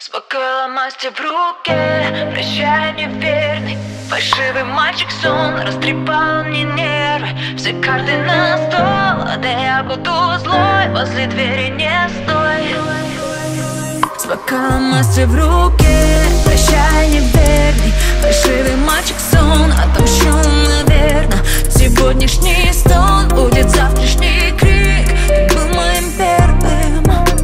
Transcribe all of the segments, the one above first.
С бокалом масти в руке, прощай, неверный. Фальшивый мальчик сон растрепал мне нервы. Все карты на стол, да я буду злой. Возле двери не стой. С бокалом масти в руке, прощай, неверный. Фальшивый мальчик сон, отомщу, наверно. Сегодняшний стон будет завтрашний крик. Ты был моим первым.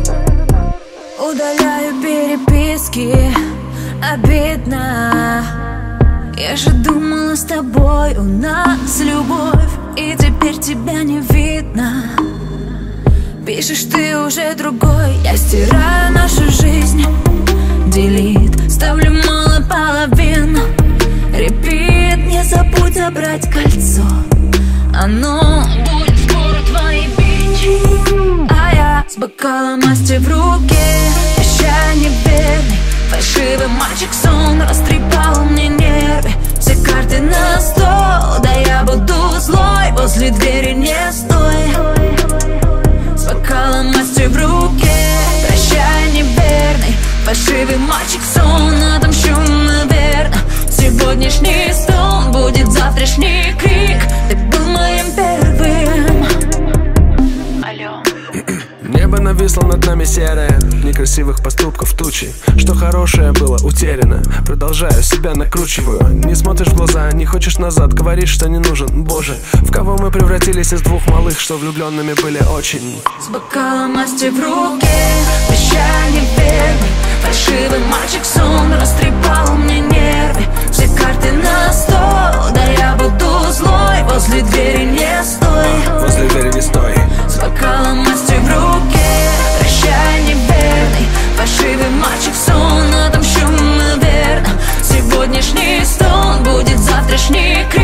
Удаляю переписки, обидно. Я же думала, с тобой у нас любовь, и теперь тебя не видно. Пишешь ты уже другой, я стираю нашу жизнь. Делит, ставлю мало половин. Репит, не забудь забрать кольцо. Оно будет скоро твоей бичи. А я с бокалом масти в руке, прощай, неверный. Фальшивый мальчик сон растрепал мне нервы. Все карты на стол, да я буду злой. Возле двери не стой. С бокалом масти в руке, прощай, неверный. Фальшивый мальчик сон, отомщу, наверно. Сегодняшний стон будет завтрашний крик. Ты был моим первым. Алло. Небо нависло над нами серое, некрасивых поступков тучи. Что хорошее было утеряно, продолжаю, себя накручиваю. Не смотришь в глаза, не хочешь назад, говоришь, что не нужен. Боже, в кого мы превратились из двух малых, что влюбленными были очень. С бокалом масти в руке, прощай, неверный. Фальшивый мальчик сон растрепал мне нервы. Все карты на стол, да я буду злой. Возле двери не стой. Возле двери не стой. С бокалом масти в руке, прощай, неверный. Фальшивый мальчик сон, отомщу, наверно. Сегодняшний стон будет завтрашний.